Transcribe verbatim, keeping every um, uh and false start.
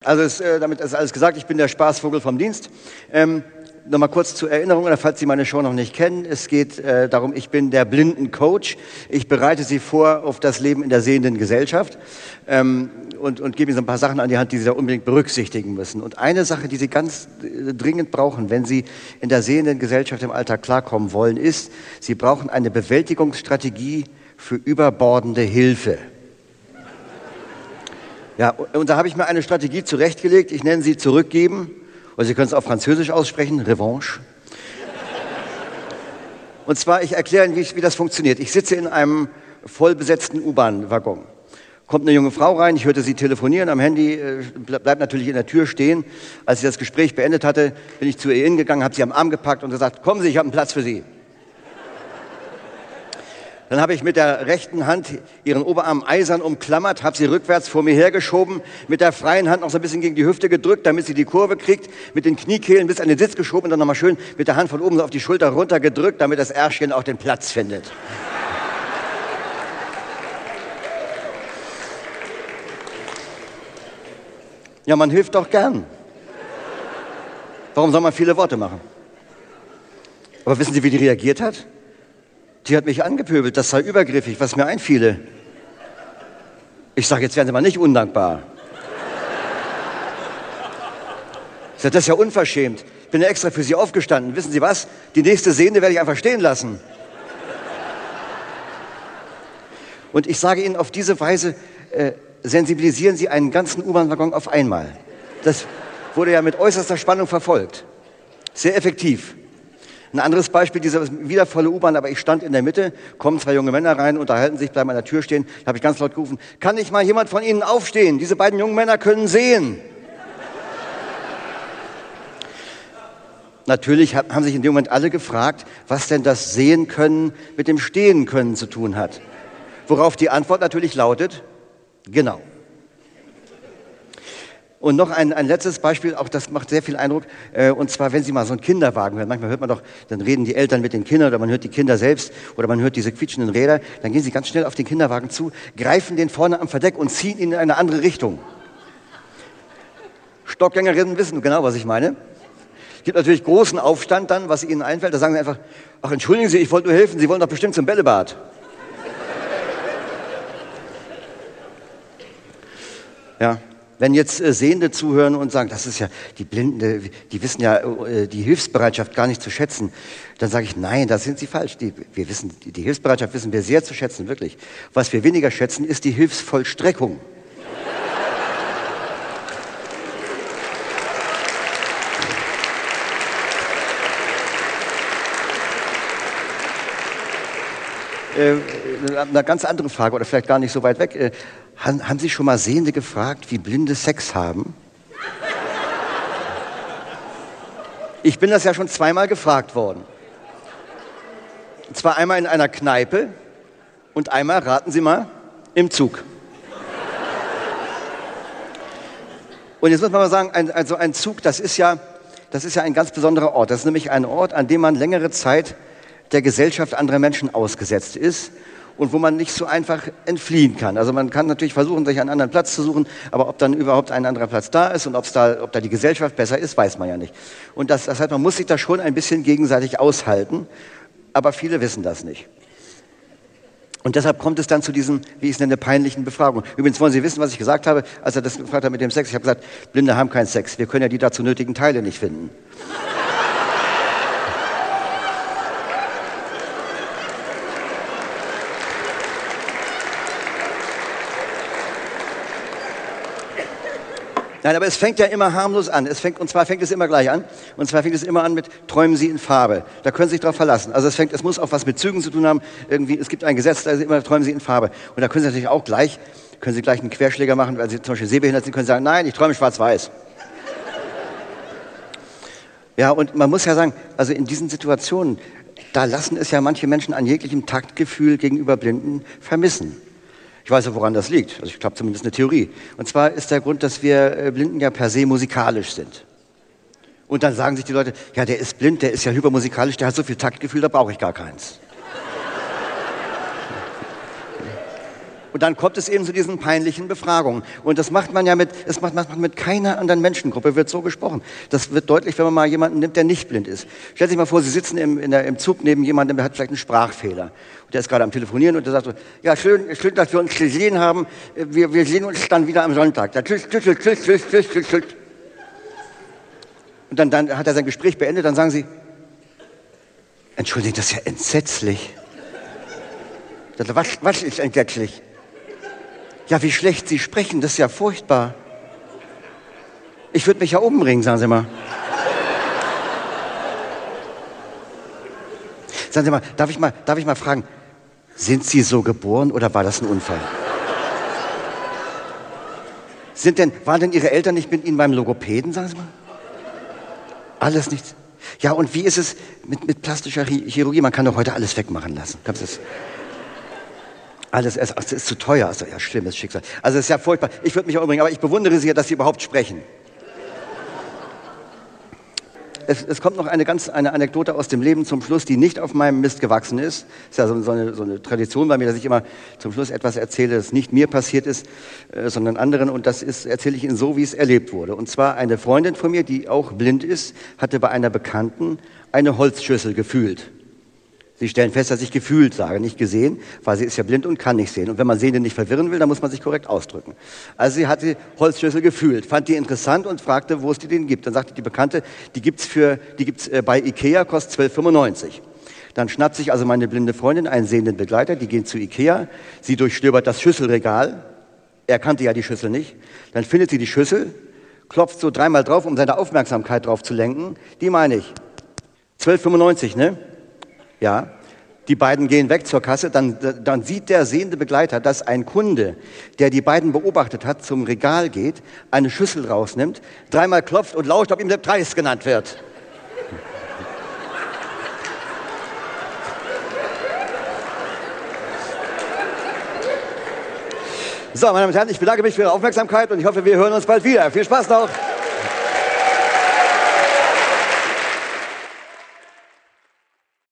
Also ist, äh, damit ist alles gesagt, ich bin der Spaßvogel vom Dienst. Ähm, Nochmal kurz zur Erinnerung, oder falls Sie meine Show noch nicht kennen, es geht äh, darum, ich bin der Blindencoach. Ich bereite Sie vor auf das Leben in der sehenden Gesellschaft ähm, und, und gebe Ihnen so ein paar Sachen an die Hand, die Sie da unbedingt berücksichtigen müssen. Und eine Sache, die Sie ganz äh, dringend brauchen, wenn Sie in der sehenden Gesellschaft im Alltag klarkommen wollen, ist, Sie brauchen eine Bewältigungsstrategie für überbordende Hilfe. Ja, und da habe ich mir eine Strategie zurechtgelegt. Ich nenne sie zurückgeben. Oder Sie können es auf Französisch aussprechen, Revanche. Und zwar, ich erkläre Ihnen, wie, wie das funktioniert. Ich sitze in einem vollbesetzten U-Bahn-Waggon. Kommt eine junge Frau rein, ich hörte sie telefonieren am Handy, äh, bleibt natürlich in der Tür stehen. Als ich das Gespräch beendet hatte, bin ich zu ihr hingegangen, habe sie am Arm gepackt und gesagt, kommen Sie, ich habe einen Platz für Sie. Dann habe ich mit der rechten Hand ihren Oberarm eisern umklammert, habe sie rückwärts vor mir hergeschoben, mit der freien Hand noch so ein bisschen gegen die Hüfte gedrückt, damit sie die Kurve kriegt, mit den Kniekehlen bis an den Sitz geschoben und dann nochmal schön mit der Hand von oben so auf die Schulter runtergedrückt, damit das Ärschchen auch den Platz findet. Ja, man hilft doch gern. Warum soll man viele Worte machen? Aber wissen Sie, wie die reagiert hat? Die hat mich angepöbelt, das sei übergriffig, was mir einfiele. Ich sage, jetzt werden Sie mal nicht undankbar. Ich sage, das ist ja unverschämt. Ich bin ja extra für Sie aufgestanden. Wissen Sie was? Die nächste Sehende werde ich einfach stehen lassen. Und ich sage Ihnen, auf diese Weise äh, sensibilisieren Sie einen ganzen U-Bahn-Waggon auf einmal. Das wurde ja mit äußerster Spannung verfolgt. Sehr effektiv. Ein anderes Beispiel, diese wieder volle U-Bahn, aber ich stand in der Mitte, kommen zwei junge Männer rein, unterhalten sich, bleiben an der Tür stehen. Da habe ich ganz laut gerufen, kann nicht mal jemand von Ihnen aufstehen? Diese beiden jungen Männer können sehen. Natürlich haben sich in dem Moment alle gefragt, was denn das Sehen können mit dem Stehen können zu tun hat. Worauf die Antwort natürlich lautet, genau. Und noch ein, ein letztes Beispiel, auch das macht sehr viel Eindruck, äh, und zwar, wenn Sie mal so einen Kinderwagen hören, manchmal hört man doch, dann reden die Eltern mit den Kindern oder man hört die Kinder selbst oder man hört diese quietschenden Räder, dann gehen Sie ganz schnell auf den Kinderwagen zu, greifen den vorne am Verdeck und ziehen ihn in eine andere Richtung. Stockgängerinnen wissen genau, was ich meine. Es gibt natürlich großen Aufstand dann, was Ihnen einfällt, da sagen Sie einfach, ach entschuldigen Sie, ich wollte nur helfen, Sie wollen doch bestimmt zum Bällebad. Ja. Wenn jetzt äh, Sehende zuhören und sagen, das ist ja, die Blinden, die wissen ja äh, die Hilfsbereitschaft gar nicht zu schätzen, dann sage ich, nein, da sind Sie falsch. Die, wir wissen, die, die Hilfsbereitschaft wissen wir sehr zu schätzen, wirklich. Was wir weniger schätzen, ist die Hilfsvollstreckung. äh, eine ganz andere Frage, oder vielleicht gar nicht so weit weg. Äh, haben, haben Sie schon mal Sehende gefragt, wie Blinde Sex haben? Ich bin das ja schon zweimal gefragt worden. Und zwar einmal in einer Kneipe und einmal, raten Sie mal, im Zug. Und jetzt muss man mal sagen, ein, also ein Zug, das ist ja, das ist ja ein ganz besonderer Ort. Das ist nämlich ein Ort, an dem man längere Zeit der Gesellschaft anderer Menschen ausgesetzt ist und wo man nicht so einfach entfliehen kann. Also man kann natürlich versuchen, sich einen anderen Platz zu suchen, aber ob dann überhaupt ein anderer Platz da ist und ob's da, ob da die Gesellschaft besser ist, weiß man ja nicht. Und das, das heißt, man muss sich da schon ein bisschen gegenseitig aushalten, aber viele wissen das nicht. Und deshalb kommt es dann zu diesen, wie ich es nenne, peinlichen Befragungen. Übrigens wollen Sie wissen, was ich gesagt habe, als er das gefragt hat mit dem Sex. Ich habe gesagt, Blinde haben keinen Sex. Wir können ja die dazu nötigen Teile nicht finden. Nein, aber es fängt ja immer harmlos an. Es fängt, und zwar fängt es immer gleich an. Und zwar fängt es immer an mit Träumen Sie in Farbe. Da können Sie sich drauf verlassen. Also es fängt, es muss auch was mit Zügen zu tun haben. Irgendwie, es gibt ein Gesetz, da ist immer Träumen Sie in Farbe. Und da können Sie natürlich auch gleich, können Sie gleich einen Querschläger machen, weil Sie zum Beispiel sehbehindert sind, können Sie sagen, nein, ich träume schwarz-weiß. Ja, und man muss ja sagen, also in diesen Situationen, da lassen es ja manche Menschen an jeglichem Taktgefühl gegenüber Blinden vermissen. Ich weiß ja, woran das liegt. Also ich habe zumindest eine Theorie. Und zwar ist der Grund, dass wir Blinden ja per se musikalisch sind. Und dann sagen sich die Leute, ja, der ist blind, der ist ja hypermusikalisch, der hat so viel Taktgefühl, da brauche ich gar keins. Und dann kommt es eben zu diesen peinlichen Befragungen. Und das macht man ja mit, das macht man mit keiner anderen Menschengruppe, wird so gesprochen. Das wird deutlich, wenn man mal jemanden nimmt, der nicht blind ist. Stellen Sie sich mal vor, Sie sitzen im, in der, im Zug neben jemandem, der hat vielleicht einen Sprachfehler. Und der ist gerade am Telefonieren und der sagt so, ja, schön, schön, dass wir uns gesehen haben. Wir, wir sehen uns dann wieder am Sonntag. Tschüss, tschüss, tschüss, tschüss, tschüss, tschüss, tschüss. Und dann, dann hat er sein Gespräch beendet, dann sagen Sie, Entschuldigung, das ist ja entsetzlich. Was, was ist entsetzlich? Ja, wie schlecht Sie sprechen, das ist ja furchtbar. Ich würde mich ja umbringen, sagen Sie mal. Sagen Sie mal, darf ich mal, darf ich mal fragen, sind Sie so geboren oder war das ein Unfall? Sind denn, waren denn Ihre Eltern nicht mit Ihnen beim Logopäden, sagen Sie mal? Alles nichts? Ja, und wie ist es mit, mit plastischer Chirurgie? Man kann doch heute alles wegmachen lassen. Alles, es ist zu teuer. Also, ja, schlimmes Schicksal. Also, es ist ja furchtbar. Ich würde mich auch umbringen, aber ich bewundere Sie ja, dass Sie überhaupt sprechen. Es, es kommt noch eine ganz eine Anekdote aus dem Leben zum Schluss, die nicht auf meinem Mist gewachsen ist. Das ist ja so, so, eine, so eine Tradition bei mir, dass ich immer zum Schluss etwas erzähle, das nicht mir passiert ist, äh, sondern anderen. Und das ist, erzähle ich Ihnen so, wie es erlebt wurde. Und zwar eine Freundin von mir, die auch blind ist, hatte bei einer Bekannten eine Holzschüssel gefühlt. Sie stellen fest, dass ich gefühlt sage, nicht gesehen, weil sie ist ja blind und kann nicht sehen. Und wenn man Sehende nicht verwirren will, dann muss man sich korrekt ausdrücken. Also sie hat die Holzschüssel gefühlt, fand die interessant und fragte, wo es die denn gibt. Dann sagte die Bekannte, die gibt's für, die gibt's bei Ikea, kostet zwölf fünfundneunzig. Dann schnappt sich also meine blinde Freundin einen sehenden Begleiter, die gehen zu Ikea, sie durchstöbert das Schüsselregal, er kannte ja die Schüssel nicht, dann findet sie die Schüssel, klopft so dreimal drauf, um seine Aufmerksamkeit drauf zu lenken, die meine ich, zwölf fünfundneunzig, ne? Ja, die beiden gehen weg zur Kasse, dann, dann sieht der sehende Begleiter, dass ein Kunde, der die beiden beobachtet hat, zum Regal geht, eine Schüssel rausnimmt, dreimal klopft und lauscht, ob ihm der Preis genannt wird. So, meine Damen und Herren, ich bedanke mich für Ihre Aufmerksamkeit und ich hoffe, wir hören uns bald wieder. Viel Spaß noch!